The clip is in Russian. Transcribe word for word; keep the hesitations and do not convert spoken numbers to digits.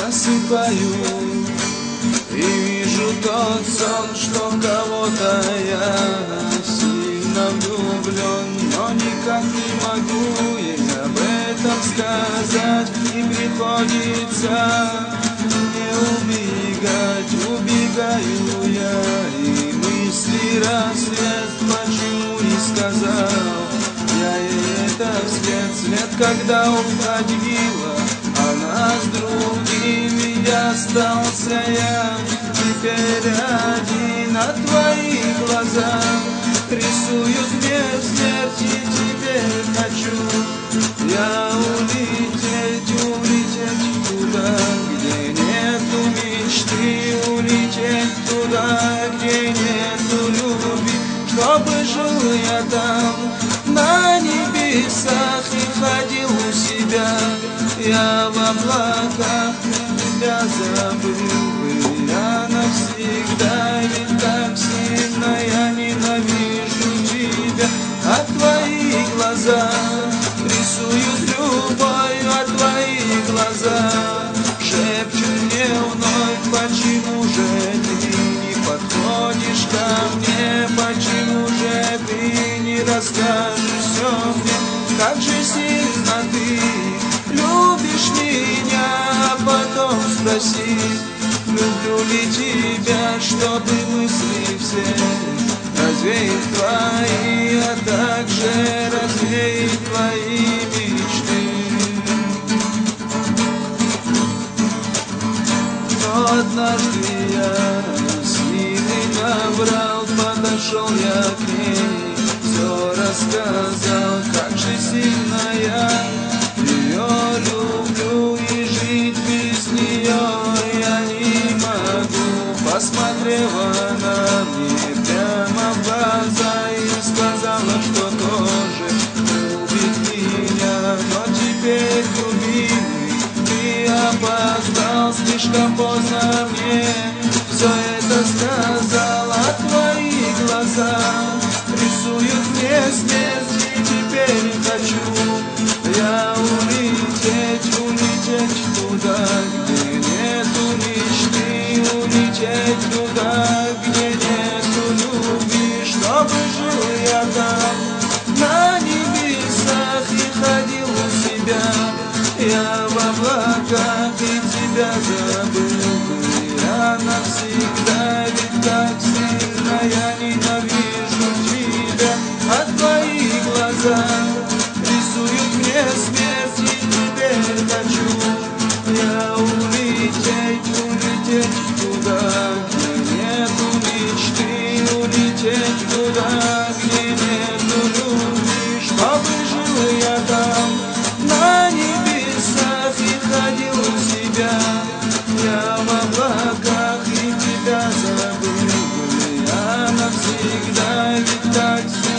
засыпаю и вижу тот сон, что в кого-то я сильно влюблен, но никак не могу ей об этом сказать, и приходится мне убегать, убегаю я, и мысли рассвет, почему не сказал я ей это вслед, вслед, когда уходила она с другими, остался я теперь один, на твоих глазах рисуют мне смерть, и теперь хочу я улететь, улететь туда, где нету мечты, улететь туда, где нету любви, чтобы жил я там на небесах и ходил у себя я в облаках, тебя забыл бы я навсегда, ведь так сильно я ненавижу тебя. А твои глаза рисуют любовь, а твои глаза шепчут мне вновь, почему же ты не подходишь ко мне, почему же ты не расскажешь все мне, как же сильно ты любишь меня, а потом спроси, люблю ли тебя, чтобы мысли все развеять твои, а также развеять твои мечты. Но однажды я силы набрал, подошел я к ней, все рассказал, как же сильно я ее люблю, и жить без нее я не могу. Посмотрела она мне прямо в глаза и сказала, что тоже любит меня, но теперь, любимый, ты опоздал, слишком поздно мне все это сказала. Твои глаза рисуют мне смерть, и теперь хочу я улететь, улететь туда, где нету мечты, улететь туда, где нету любви, чтобы жил я там на небесах и ходил у себя я в облаках, и тебя забыл бы я навсегда, ведь так сильно я ненавижу тебя. А твои глаза рисуют мне смерть, и теперь хочу я улететь, улететь туда, где нету мечты, улететь туда, где нету любви, чтобы жил я там на небесах и ходил у себя я в облаках, и тебя забыл бы я навсегда, ведь так